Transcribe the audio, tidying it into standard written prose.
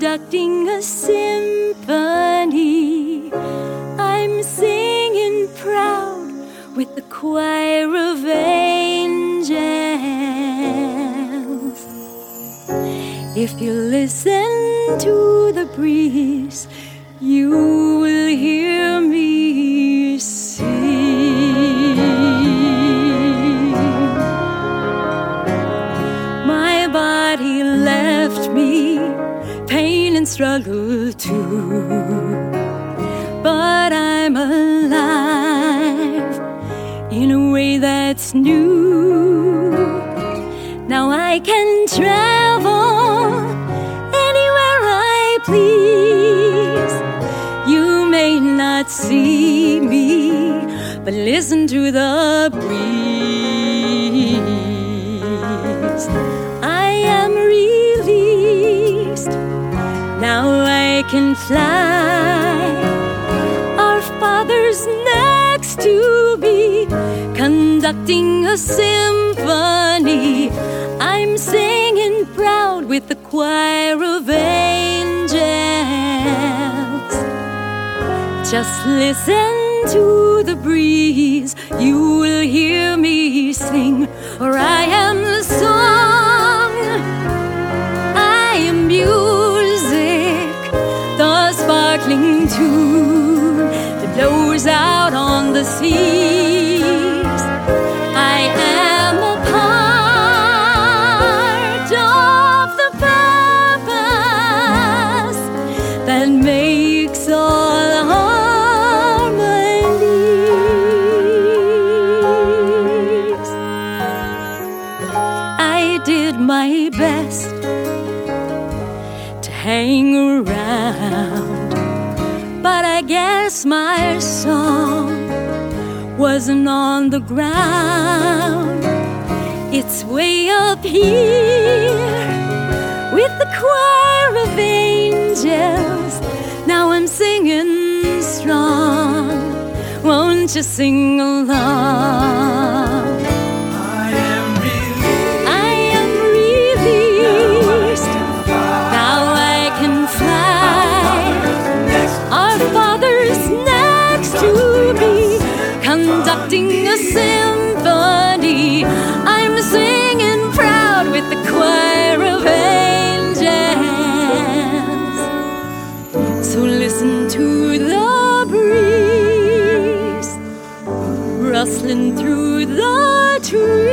conducting a symphony. I'm singing proud with the choir of angels. If you listen to the breeze, you will hear me sing. My body left me, pain and struggle too, but I'm alive in a way that's new. Now I can travel anywhere I please. You may not see me, but listen to the breeze. I am released. Now I can fly. Our Father's next to me, conducting a symphony. I'm singing proud with the choir of angels. Just listen to the breeze, you will hear me sing. For I am the song, I am music, the sparkling tune that blows out on the seas. I am a part of the purpose that makes all harmonies. I did my best to hang around, but I guess my song wasn't on the ground. It's way up here with the choir of angels. Now I'm singing strong. Won't you sing along? I am released. I am released. Now I can fly. Our Father's next to me, conducting a symphony. I'm singing proud with the choir of angels. So listen to the breeze rustling through the trees.